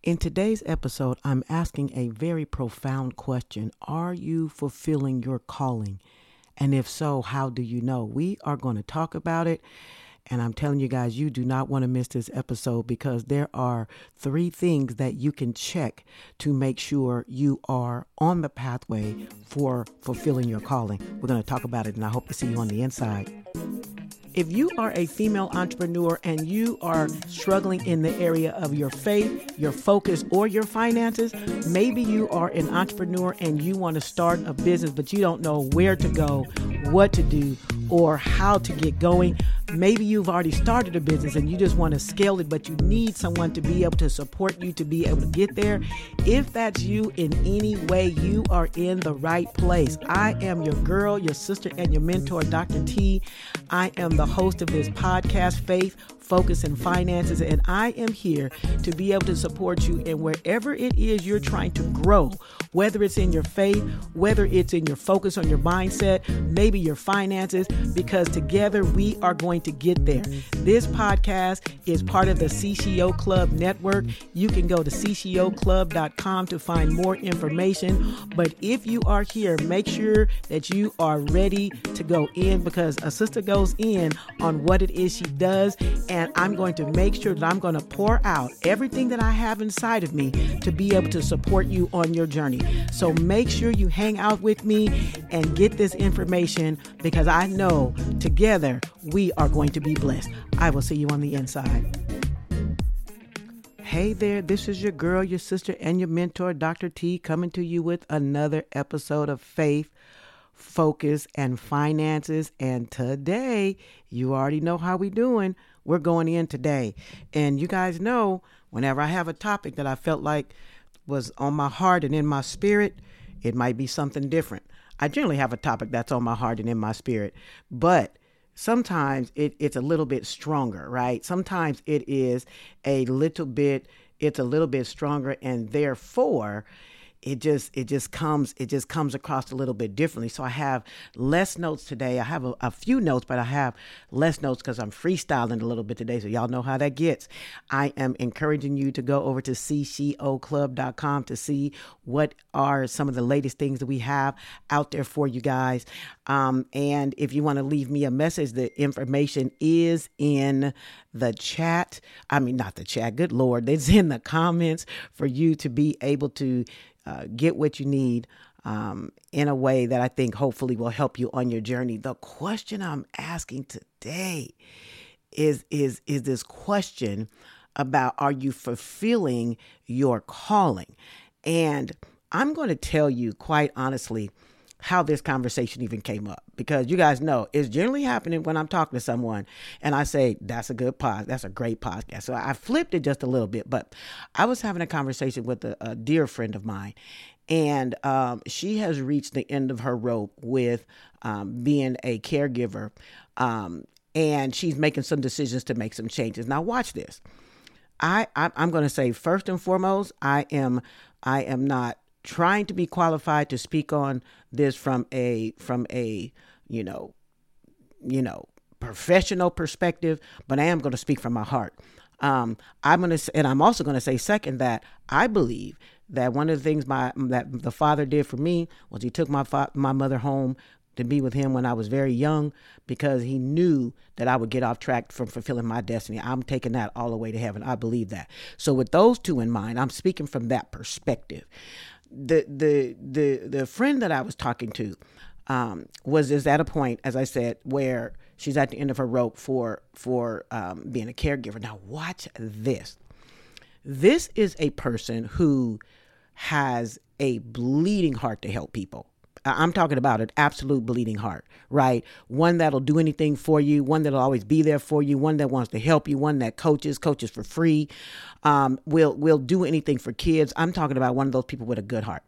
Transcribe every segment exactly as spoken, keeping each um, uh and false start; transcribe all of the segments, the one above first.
In today's episode, I'm asking a very profound question. Are you fulfilling your calling? And if so, how do you know? We are going to talk about it. And I'm telling you guys, you do not want to miss this episode because there are three things that you can check to make sure you are on the pathway for fulfilling your calling. We're going to talk about it, and I hope to see you on the inside. If you are a female entrepreneur and you are struggling in the area of your faith, your focus, or your finances, maybe you are an entrepreneur and you want to start a business, but you don't know where to go, what to do, or how to get going. Maybe you've already started a business and you just want to scale it, but you need someone to be able to support you to be able to get there. If that's you in any way, you are in the right place. I am your girl, your sister, and your mentor, Doctor T. I am the host of this podcast, Faith, Focus, and Finances, and I am here to be able to support you in wherever it is you're trying to grow, whether it's in your faith, whether it's in your focus on your mindset, maybe your finances, because together we are going to get there. This podcast is part of the C C O Club network. You can go to c c o club dot com to find more information. But if you are here, make sure that you are ready to go in, because a sister goes in on what it is she does. And I'm going to make sure that I'm going to pour out everything that I have inside of me to be able to support you on your journey. So make sure you hang out with me and get this information, because I know together we are going to be blessed. I will see you on the inside. Hey there, this is your girl, your sister, and your mentor, Doctor T, coming to you with another episode of Faith, Focus, and Finances. And today, you already know how we doing. We're going in today. And you guys know, whenever I have a topic that I felt like was on my heart and in my spirit, it might be something different. I generally have a topic that's on my heart and in my spirit, but sometimes it, it's a little bit stronger, right? Sometimes it is a little bit, it's a little bit stronger, and therefore it just, it just comes, it just comes across a little bit differently. So I have less notes today. I have a, a few notes, but I have less notes because I'm freestyling a little bit today. So y'all know how that gets. I am encouraging you to go over to c c o club dot com to see what are some of the latest things that we have out there for you guys. Um, and if you want to leave me a message, the information is in the chat. I mean, not the chat. Good Lord. It's in the comments for you to be able to Uh, get what you need um, in a way that I think hopefully will help you on your journey. The question I'm asking today is, is, is this question about, are you fulfilling your calling? And I'm going to tell you quite honestly how this conversation even came up, because you guys know it's generally happening when I'm talking to someone and I say, that's a good pod, that's a great podcast. So I flipped it just a little bit, but I was having a conversation with a, a dear friend of mine, and um, she has reached the end of her rope with um, being a caregiver, um, and she's making some decisions to make some changes. Now watch this. I, I I'm going to say, first and foremost, I am I am not trying to be qualified to speak on this from a from a you know you know professional perspective, but I am going to speak from my heart. Um, I'm going to, and I'm also going to say second that I believe that one of the things my that the Father did for me was He took my fa- my mother home to be with Him when I was very young, because He knew that I would get off track from fulfilling my destiny. I'm taking that all the way to heaven. I believe that. So with those two in mind, I'm speaking from that perspective. The the the the friend that I was talking to um, was is at a point, as I said, where she's at the end of her rope for for um, being a caregiver. Now watch this. This is a person who has a bleeding heart to help people. I'm talking about an absolute bleeding heart, right? One that'll do anything for you, one that'll always be there for you, one that wants to help you, one that coaches, coaches for free, um, will will do anything for kids. I'm talking about one of those people with a good heart.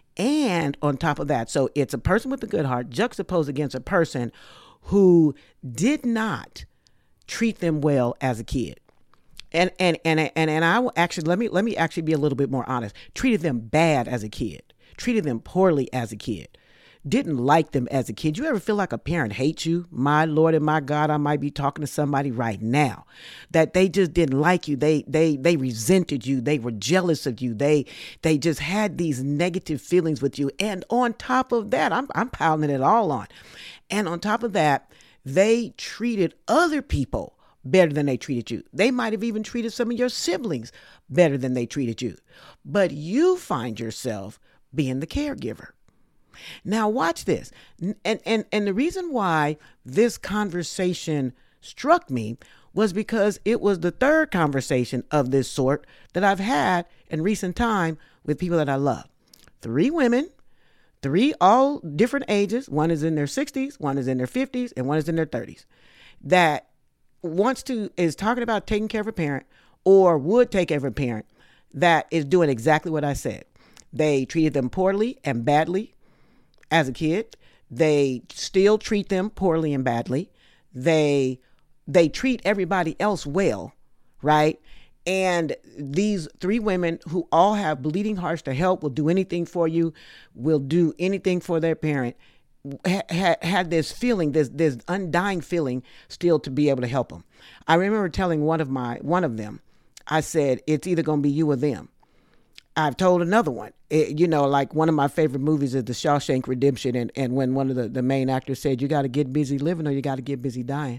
And on top of that, so it's a person with a good heart juxtaposed against a person who did not treat them well as a kid. And and and and and I will actually let me let me actually be a little bit more honest. Treated them bad as a kid. Treated them poorly as a kid. didn't like them as a kid. You ever feel like a parent hates you? My Lord and my God, I might be talking to somebody right now that they just didn't like you. They they they resented you. They were jealous of you. They they just had these negative feelings with you. And on top of that, I'm I'm piling it all on. And on top of that, they treated other people better than they treated you. They might have even treated some of your siblings better than they treated you. But you find yourself being the caregiver. Now watch this. And, and, and the reason why this conversation struck me was because it was the third conversation of this sort that I've had in recent time with people that I love. Three women, three all different ages. One is in their sixties, one is in their fifties, and one is in their thirties. That wants to, is talking about taking care of a parent or would take care of a parent that is doing exactly what I said. They treated them poorly and badly as a kid. They still treat them poorly and badly. They, they treat everybody else well, right? And these three women who all have bleeding hearts to help, will do anything for you, will do anything for their parent, had had this feeling, this this undying feeling, still to be able to help them. I remember telling one of my one of them, I said, it's either going to be you or them. I've told another one, it, you know, like one of my favorite movies is The Shawshank Redemption, and and when one of the, the main actors said, you got to get busy living or you got to get busy dying.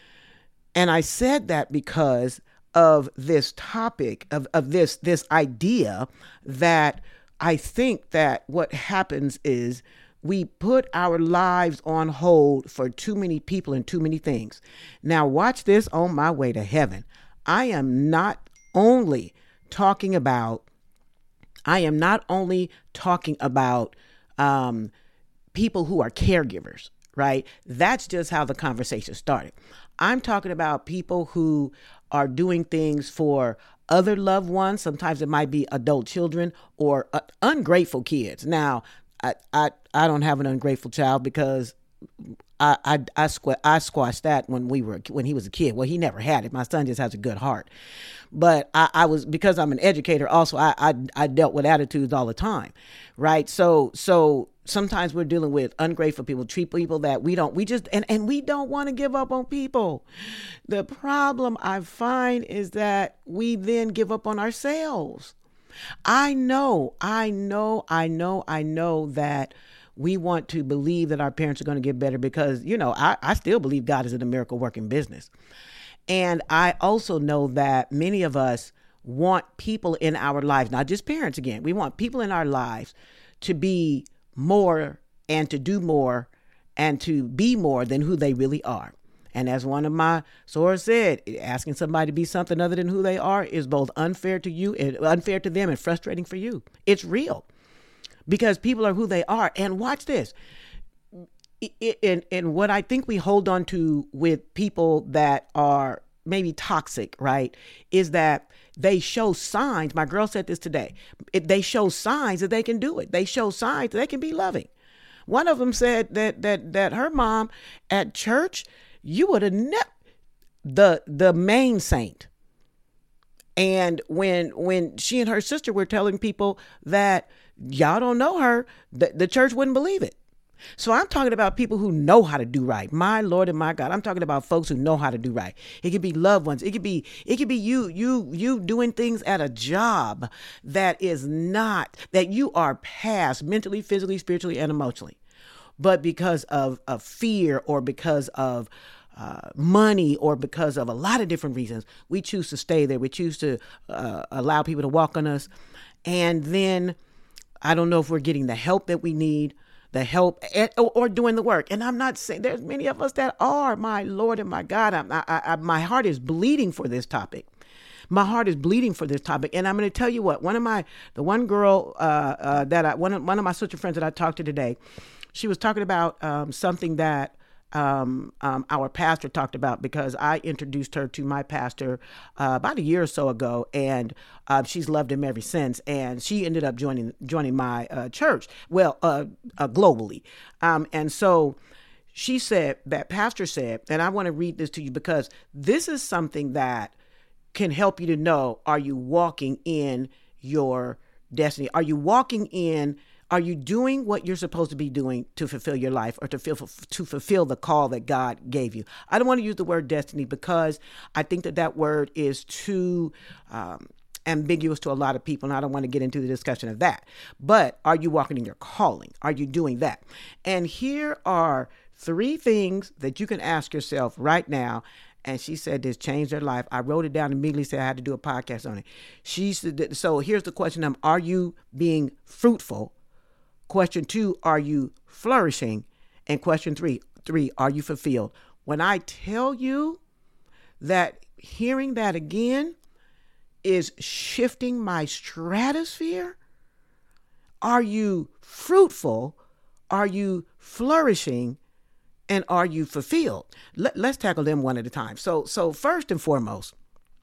And I said that because of this topic of of this this idea that I think that what happens is we put our lives on hold for too many people and too many things. Now, watch this on my way to heaven. I am not only talking about, I am not only talking about um, people who are caregivers, right? That's just how the conversation started. I'm talking about people who are doing things for other loved ones. Sometimes it might be adult children or uh, ungrateful kids. Now, I, I I don't have an ungrateful child because I I I, squ- I squashed that when we were when he was a kid. Well, he never had it. My son just has a good heart. But I, I was, because I'm an educator also, I, I I dealt with attitudes all the time, right? So so sometimes we're dealing with ungrateful people, treat people that we don't, we just, and, and we don't want to give up on people. The problem I find is that we then give up on ourselves. I know, I know, I know, I know that we want to believe that our parents are going to get better because, you know, I, I still believe God is in a miracle working business. And I also know that many of us want people in our lives, not just parents again, we want people in our lives to be more and to do more and to be more than who they really are. And as one of my sources said, asking somebody to be something other than who they are is both unfair to you and unfair to them and frustrating for you. It's real because people are who they are. And watch this. And, and what I think we hold on to with people that are maybe toxic, right, is that they show signs. My girl said this today. It, they show signs that they can do it. They show signs that they can be loving. One of them said that that that her mom at church, you would have never, the the main saint. And when when she and her sister were telling people that y'all don't know her, the, the church wouldn't believe it. So I'm talking about people who know how to do right. My Lord and my God, I'm talking about folks who know how to do right. It could be loved ones. It could be, it could be you, you, you doing things at a job that is not, that you are past mentally, physically, spiritually, and emotionally. But because of, of fear or because of uh, money or because of a lot of different reasons, we choose to stay there. We choose to uh, allow people to walk on us. And then I don't know if we're getting the help that we need, the help or, or doing the work. And I'm not saying there's many of us that are, my Lord and my God, I, I, I, my heart is bleeding for this topic. My heart is bleeding for this topic. And I'm going to tell you what, one of my, the one girl uh, uh, that I, one of, one of my sister friends that I talked to today, she was talking about um, something that um, um, our pastor talked about, because I introduced her to my pastor uh, about a year or so ago, and uh, she's loved him ever since. And she ended up joining joining my uh, church, well, uh, uh, globally. Um, and so she said, that pastor said, and I want to read this to you because this is something that can help you to know, are you walking in your destiny? Are you walking in Are you doing what you're supposed to be doing to fulfill your life or to feel, to fulfill the call that God gave you? I don't want to use the word destiny because I think that that word is too um, ambiguous to a lot of people, and I don't want to get into the discussion of that. But are you walking in your calling? Are you doing that? And here are three things that you can ask yourself right now. And she said this changed her life. I wrote it down immediately, said I had to do a podcast on it. She said, so here's the question. Um, are you being fruitful? Question two, are you flourishing? And question three, three, are you fulfilled? When I tell you that hearing that again is shifting my stratosphere, are you fruitful? Are you flourishing? And are you fulfilled? Let, let's tackle them one at a time. So, so first and foremost,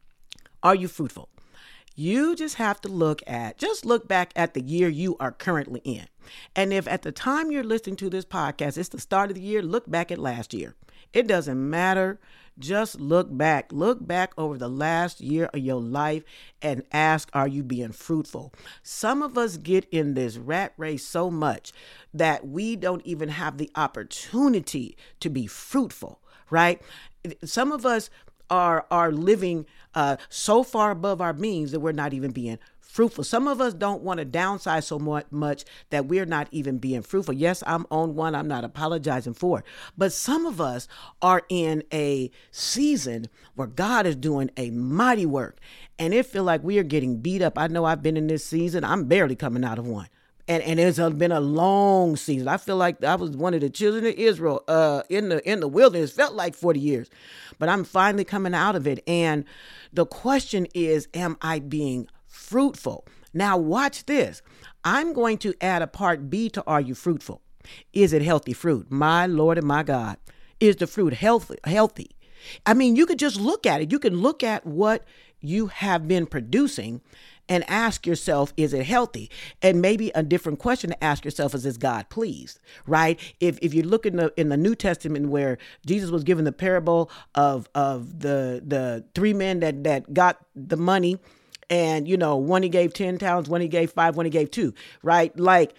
are you fruitful? You just have to look at, just look back at the year you are currently in. And if at the time you're listening to this podcast, it's the start of the year, look back at last year. It doesn't matter. Just look back. Look back over the last year of your life and ask, are you being fruitful? Some of us get in this rat race so much that we don't even have the opportunity to be fruitful, right? Some of us are are living uh, so far above our means that we're not even being fruitful. Some of us don't want to downsize so much that we're not even being fruitful. Yes, I'm on one. I'm not apologizing for it. But some of us are in a season where God is doing a mighty work, and it feel like we are getting beat up. I know I've been in this season. I'm barely coming out of one. And and it's been a long season. I feel like I was one of the children of Israel uh, in the in the wilderness. Felt like forty years. But I'm finally coming out of it. And the question is, am I being fruitful? Now watch this. I'm going to add a part B to are you fruitful? Is it healthy fruit? My Lord and my God. Is the fruit healthy? Healthy? I mean, you could just look at it. You can look at what you have been producing and ask yourself, is it healthy? And maybe a different question to ask yourself is, is God pleased, right? If if you look in the in the New Testament where Jesus was given the parable of of the the three men that that got the money, and you know, one he gave ten talents, one he gave five, one he gave two, right? Like,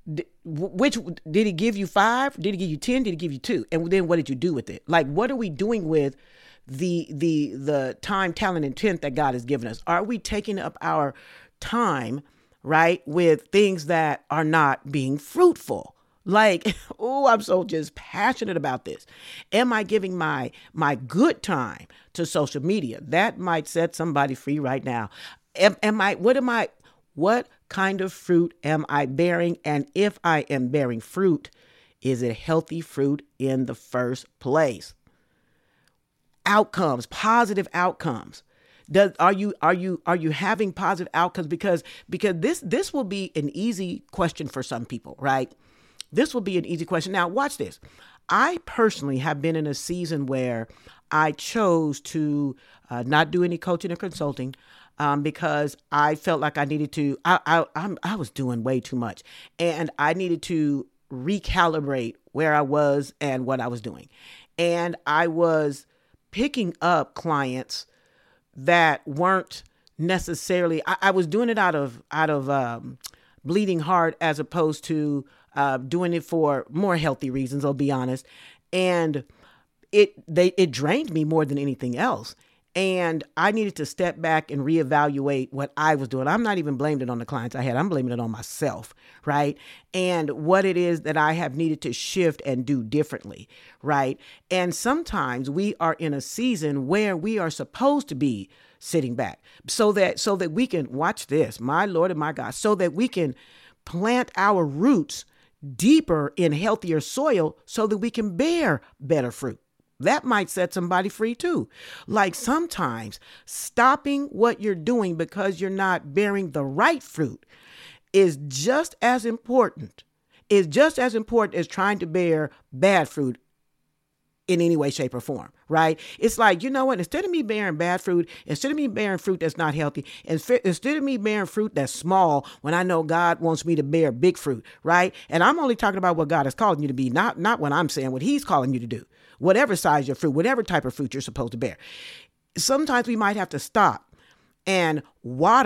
which did he give you five? Did he give you ten? Did he give you two? And then what did you do with it? Like, what are we doing with the the the time, talent, and talent that God has given us? Are we taking up our time, right, with things that are not being fruitful? Like, oh, I'm so just passionate about this. Am I giving my my good time to social media? That might set somebody free right now. Am, am I, what am I, what kind of fruit am I bearing? And if I am bearing fruit, is it healthy fruit in the first place? Outcomes, positive outcomes. Does, are you are you are you having positive outcomes? Because because this this will be an easy question for some people, right? This will be an easy question. Now, watch this. I personally have been in a season where I chose to uh, not do any coaching or consulting um, because I felt like I needed to. I I I'm, I was doing way too much, and I needed to recalibrate where I was and what I was doing, and I was picking up clients that weren't necessarily, I, I was doing it out of, out of um, bleeding heart as opposed to uh, doing it for more healthy reasons, I'll be honest. And it, they, it drained me more than anything else. And I needed to step back and reevaluate what I was doing. I'm not even blaming it on the clients I had. I'm blaming it on myself, right? And what it is that I have needed to shift and do differently, right? And sometimes we are in a season where we are supposed to be sitting back so that so that we can, watch this, my Lord and my God, so that we can plant our roots deeper in healthier soil so that we can bear better fruit. That might set somebody free too. Like sometimes stopping what you're doing because you're not bearing the right fruit is just as important, is just as important as trying to bear bad fruit in any way, shape, or form, right? It's like, you know what, instead of me bearing bad fruit, instead of me bearing fruit that's not healthy, instead of me bearing fruit that's small when I know God wants me to bear big fruit, right? And I'm only talking about what God is calling you to be, not, not what I'm saying, what he's calling you to do, whatever size your fruit, whatever type of fruit you're supposed to bear. Sometimes we might have to stop and water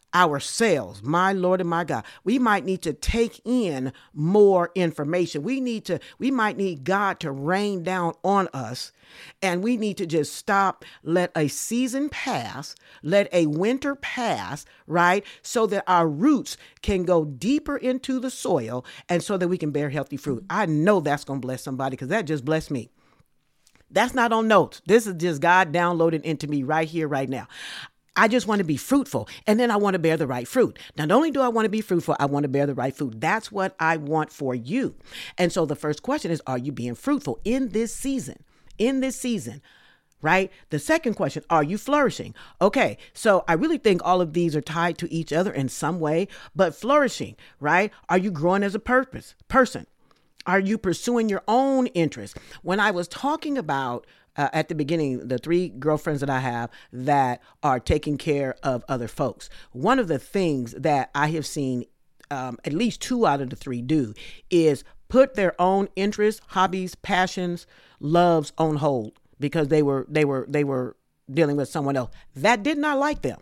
ourselves, my Lord and my God. We might need to take in more information. We need to, we might need God to rain down on us, and we need to just stop, let a season pass, let a winter pass, right? So that our roots can go deeper into the soil and so that we can bear healthy fruit. I know that's going to bless somebody, because that just blessed me. That's not on notes. This is just God downloading into me right here, right now. I just want to be fruitful, and then I want to bear the right fruit. Now, not only do I want to be fruitful, I want to bear the right fruit. That's what I want for you. And so the first question is, are you being fruitful in this season? In this season, right? The second question, are you flourishing? Okay, so I really think all of these are tied to each other in some way, but flourishing, right? Are you growing as a purpose person? Are you pursuing your own interests? When I was talking about Uh, at the beginning, the three girlfriends that I have that are taking care of other folks, one of the things that I have seen um, at least two out of the three do is put their own interests, hobbies, passions, loves on hold because they were they were they were dealing with someone else that did not like them.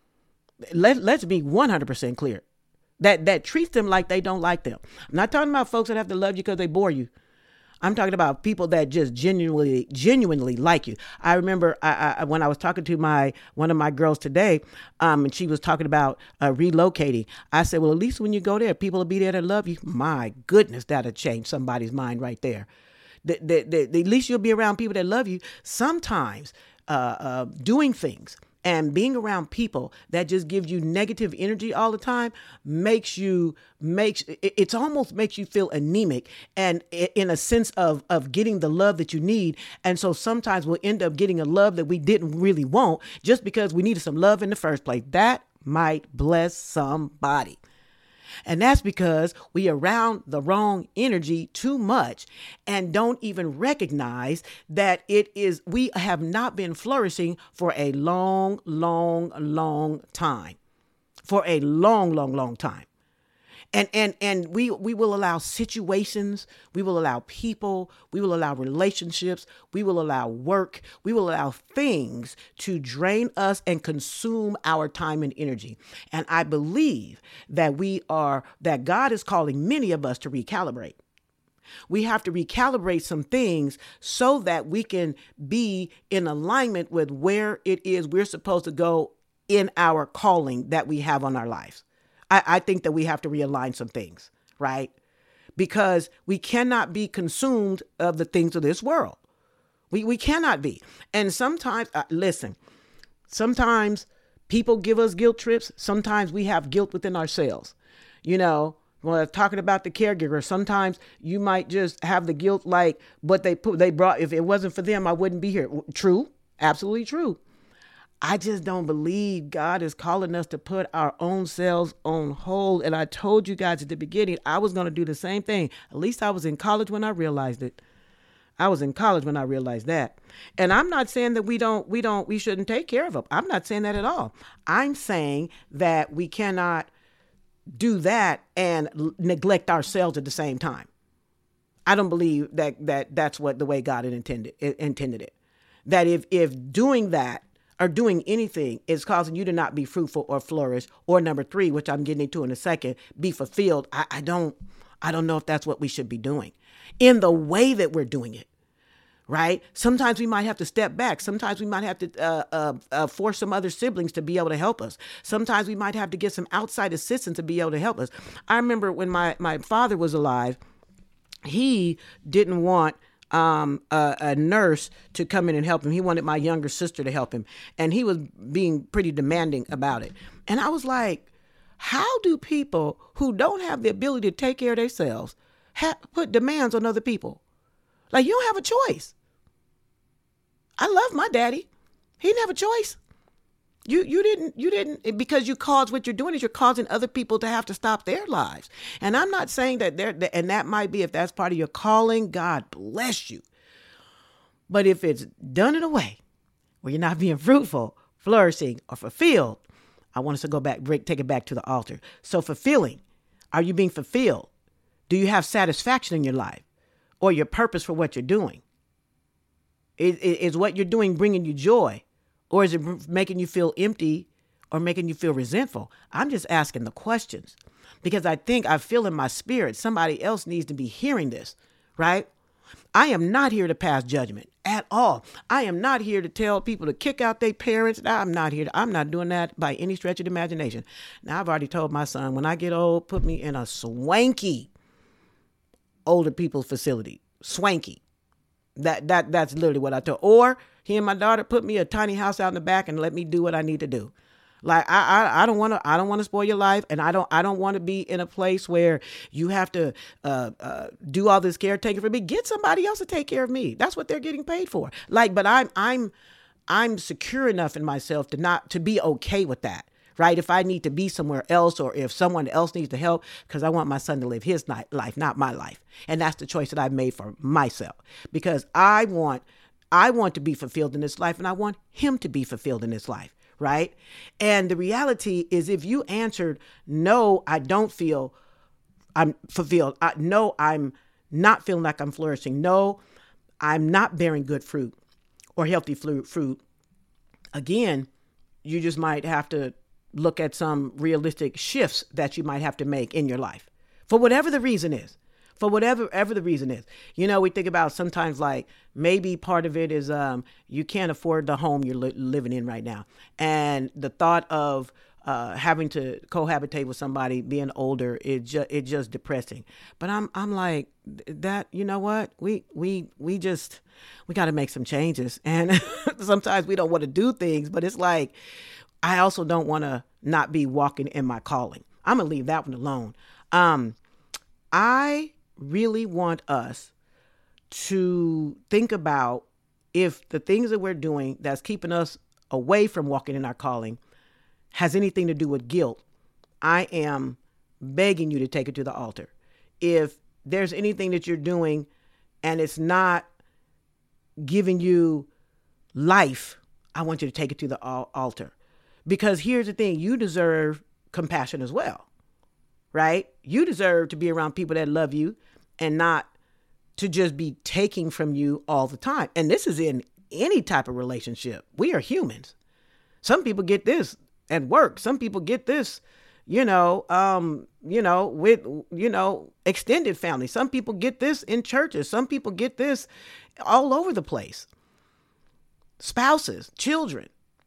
Let, let's be one hundred percent clear. That that treats them like they don't like them. I'm not talking about folks that have to love you because they bore you. I'm talking about people that just genuinely, genuinely like you. I remember I, I, when I was talking to my one of my girls today, um, and she was talking about uh, relocating. I said, well, at least when you go there, people will be there to love you. My goodness, that'll change somebody's mind right there. The, the, the, the, at least you'll be around people that love you. Sometimes uh, uh, doing things and being around people that just give you negative energy all the time makes you, makes it, it's almost makes you feel anemic and in a sense of, of getting the love that you need. And so sometimes we'll end up getting a love that we didn't really want just because we needed some love in the first place. That might bless somebody. And that's because we around the wrong energy too much and don't even recognize that it is, we have not been flourishing for a long, long, long time, for a long, long, long time. And, and, and we, we will allow situations, we will allow people, we will allow relationships, we will allow work, we will allow things to drain us and consume our time and energy. And I believe that we are, that God is calling many of us to recalibrate. We have to recalibrate some things so that we can be in alignment with where it is we're supposed to go in our calling that we have on our lives. I think that we have to realign some things, right? Because we cannot be consumed of the things of this world. We we cannot be. And sometimes, uh, listen, sometimes people give us guilt trips. Sometimes we have guilt within ourselves. You know, when I'm talking about the caregiver, sometimes you might just have the guilt like what they put, they brought, if it wasn't for them, I wouldn't be here. True. Absolutely true. I just don't believe God is calling us to put our own selves on hold. And I told you guys at the beginning, I was going to do the same thing. At least I was in college when I realized it. I was in college when I realized that. And I'm not saying that we don't, we don't, we shouldn't take care of them. I'm not saying that at all. I'm saying that we cannot do that and l- neglect ourselves at the same time. I don't believe that, that that's what the way God had intended, intended it. That if, if doing that, or doing anything is causing you to not be fruitful or flourish, or number three, which I'm getting into in a second, be fulfilled. I, I don't, I don't know if that's what we should be doing in the way that we're doing it. Right. Sometimes we might have to step back. Sometimes we might have to uh, uh, uh, force some other siblings to be able to help us. Sometimes we might have to get some outside assistance to be able to help us. I remember when my, my father was alive, he didn't want Um, a, a nurse to come in and help him. He wanted my younger sister to help him. And he was being pretty demanding about it. And I was like, how do people who don't have the ability to take care of themselves ha- put demands on other people? Like, you don't have a choice. I love my daddy. He didn't have a choice. You you didn't, you didn't, because you caused, what you're doing is you're causing other people to have to stop their lives. And I'm not saying that they're, and that might be, if that's part of your calling, God bless you. But if it's done in a way where you're not being fruitful, flourishing, or fulfilled, I want us to go back, break, take it back to the altar. So fulfilling, are you being fulfilled? Do you have satisfaction in your life or your purpose for what you're doing? Is, is what you're doing bringing you joy? Or is it making you feel empty or making you feel resentful. I'm just asking the questions because I think I feel in my spirit somebody else needs to be hearing this, right? I am not here to pass judgment at all. I am not here to tell people to kick out their parents. I'm not here. To, I'm not doing that by any stretch of the imagination. Now, I've already told my son, when I get old, put me in a swanky older people's facility. Swanky. That that that's literally what I told. Or he and my daughter put me a tiny house out in the back and let me do what I need to do. Like I I, I don't want to I don't want to spoil your life, and I don't I don't want to be in a place where you have to uh, uh, do all this caretaking for me. Get somebody else to take care of me. That's what they're getting paid for. Like, but I'm I'm I'm secure enough in myself to not to be okay with that. Right. If I need to be somewhere else, or if someone else needs to help, because I want my son to live his life, not my life. And that's the choice that I've made for myself, because I want I want to be fulfilled in this life, and I want him to be fulfilled in this life. Right. And the reality is, if you answered, no, I don't feel I'm fulfilled. I, no, I'm not feeling like I'm flourishing. No, I'm not bearing good fruit or healthy fruit. Again, you just might have to look at some realistic shifts that you might have to make in your life for whatever the reason is, for whatever ever the reason is. You know, we think about sometimes like maybe part of it is um, you can't afford the home you're li- living in right now. And the thought of uh, having to cohabitate with somebody being older, it just it just depressing. But I'm I'm like that. You know what? We we we just we got to make some changes. And sometimes we don't want to do things, but it's like, I also don't want to not be walking in my calling. I'm going to leave that one alone. Um, I really want us to think about if the things that we're doing that's keeping us away from walking in our calling has anything to do with guilt. I am begging you to take it to the altar. If there's anything that you're doing and it's not giving you life, I want you to take it to the al- altar. Because here's the thing, you deserve compassion as well, right? You deserve to be around people that love you and not to just be taking from you all the time. And this is in any type of relationship. We are humans. Some people get this at work. Some people get this, you know, um, you know, with, you know, extended family. Some people get this in churches. Some people get this all over the place. Spouses, children.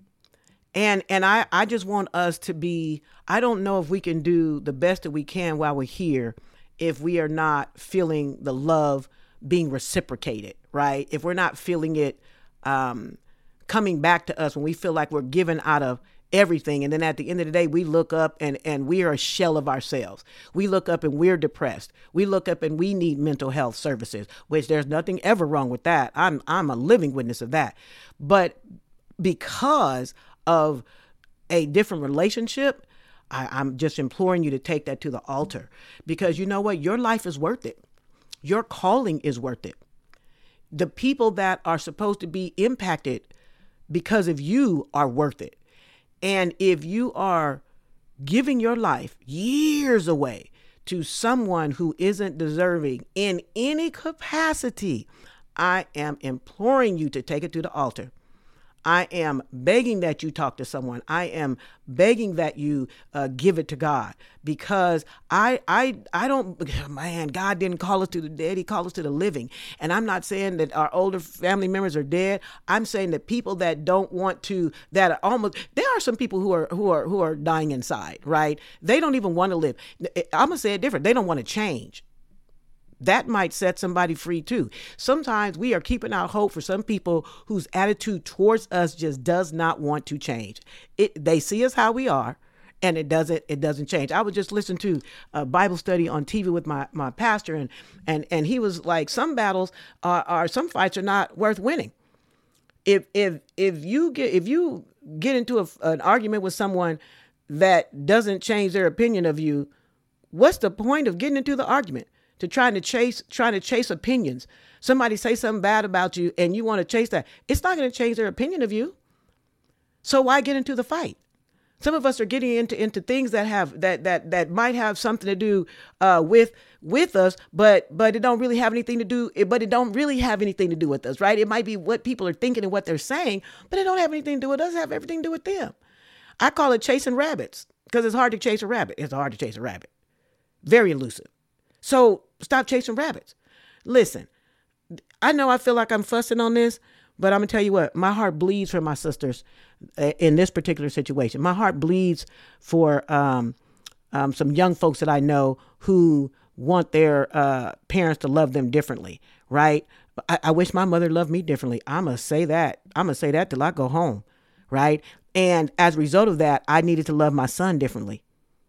And and I, I just want us to be, I don't know if we can do the best that we can while we're here if we are not feeling the love being reciprocated, right? If we're not feeling it um, coming back to us when we feel like we're giving out of everything. And then at the end of the day, we look up and, and we are a shell of ourselves. We look up and we're depressed. We look up and we need mental health services, which there's nothing ever wrong with that. I'm I'm a living witness of that. But because of a different relationship, I, I'm just imploring you to take that to the altar, because you know what? Your life is worth it. Your calling is worth it. The people that are supposed to be impacted because of you are worth it. And if you are giving your life years away to someone who isn't deserving in any capacity, I am imploring you to take it to the altar. I am begging that you talk to someone. I am begging that you uh, give it to God, because I, I, I don't, man, God didn't call us to the dead. He called us to the living. And I'm not saying that our older family members are dead. I'm saying that people that don't want to, that are almost, there are some people who are, who are, who are dying inside, right? They don't even want to live. I'm going to say it different. They don't want to change. That might set somebody free too. Sometimes we are keeping out hope for some people whose attitude towards us just does not want to change. It, they see us how we are, and it doesn't, it doesn't change. I was just listening to a Bible study on T V with my, my pastor, and, and, and he was like, some battles are, are, some fights are not worth winning. If, if, if you get, if you get into a, an argument with someone that doesn't change their opinion of you, what's the point of getting into the argument? To trying to chase, trying to chase opinions. Somebody say something bad about you and you want to chase that. It's not going to change their opinion of you. So why get into the fight? Some of us are getting into, into things that have, that, that, that might have something to do uh, with, with us, but, but it don't really have anything to do, but it don't really have anything to do with us, right? It might be what people are thinking and what they're saying, but it don't have anything to do with us. It have everything to do with them. I call it chasing rabbits because it's hard to chase a rabbit. It's hard to chase a rabbit. Very elusive. So stop chasing rabbits. Listen, I know I feel like I'm fussing on this, but I'm going to tell you what, my heart bleeds for my sisters in this particular situation. My heart bleeds for um, um, some young folks that I know who want their uh, parents to love them differently, right? I, I wish my mother loved me differently. I'm going to say that. I'm going to say that till I go home, right? And as a result of that, I needed to love my son differently.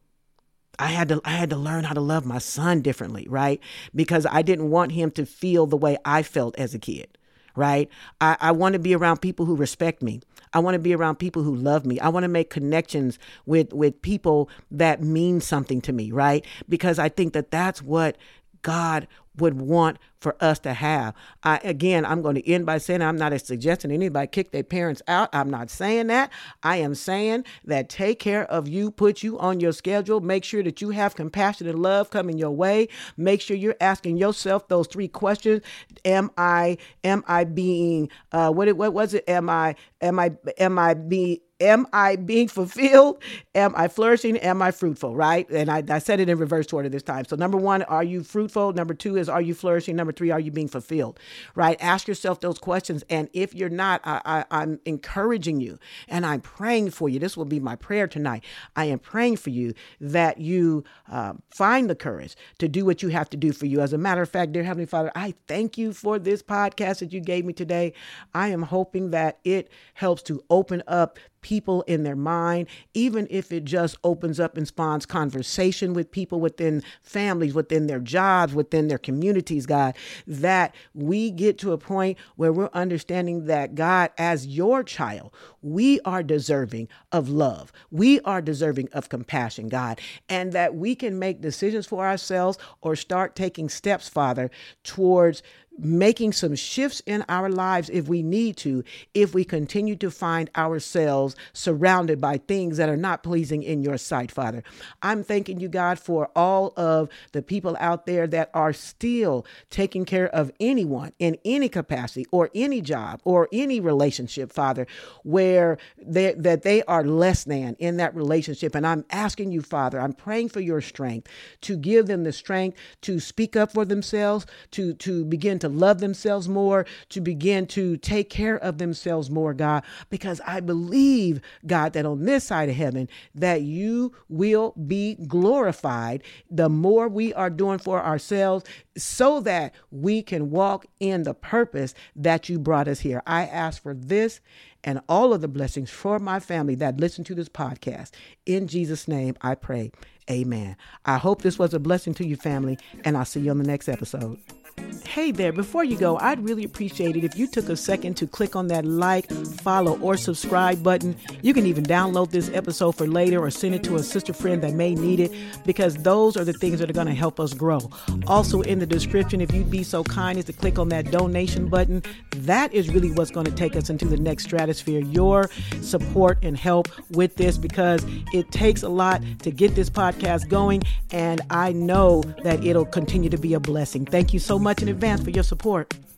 I had to I had to learn how to love my son differently, right? Because I didn't want him to feel the way I felt as a kid, right? I, I want to be around people who respect me. I want to be around people who love me. I want to make connections with, with people that mean something to me, right? Because I think that that's what God would want for us to have. I, again, I'm going to end by saying I'm not suggesting anybody kick their parents out. I'm not saying that. I am saying that take care of you, put you on your schedule, make sure that you have compassion and love coming your way. Make sure you're asking yourself those three questions. Am I, am I being, uh, what, what was it? Am I, am I, am I being, Am I being fulfilled? Am I flourishing? Am I fruitful? Right? And I, I said it in reverse order this time. So number one, are you fruitful? Number two is, are you flourishing? Number three, are you being fulfilled? Right? Ask yourself those questions. And if you're not, I, I, I'm encouraging you and I'm praying for you. This will be my prayer tonight. I am praying for you that you uh, find the courage to do what you have to do for you. As a matter of fact, dear Heavenly Father, I thank you for this podcast that you gave me today. I am hoping that it helps to open up people in their mind, even if it just opens up and spawns conversation with people within families, within their jobs, within their communities, God, that we get to a point where we're understanding that, God, as your child, we are deserving of love. We are deserving of compassion, God, and that we can make decisions for ourselves or start taking steps, Father, towards making some shifts in our lives if we need to, if we continue to find ourselves surrounded by things that are not pleasing in your sight, Father. I'm thanking you, God, for all of the people out there that are still taking care of anyone in any capacity or any job or any relationship, Father, where they, that they are less than in that relationship. And I'm asking you, Father, I'm praying for your strength to give them the strength to speak up for themselves, to, to begin to love themselves more, to begin to take care of themselves more, God, because I believe, God, that on this side of heaven, that you will be glorified the more we are doing for ourselves so that we can walk in the purpose that you brought us here. I ask for this and all of the blessings for my family that listen to this podcast. In Jesus' name, I pray. Amen. I hope this was a blessing to you, family, and I'll see you on the next episode. Hey there, before you go, I'd really appreciate it if you took a second to click on that like, follow, or subscribe button. You can even download this episode for later or send it to a sister friend that may need it, because those are the things that are going to help us grow. Also in the description, if you'd be so kind as to click on that donation button, that is really what's going to take us into the next stratosphere. Your support and help with this, because it takes a lot to get this podcast going, and I know that it'll continue to be a blessing. Thank you so much in advance for your support.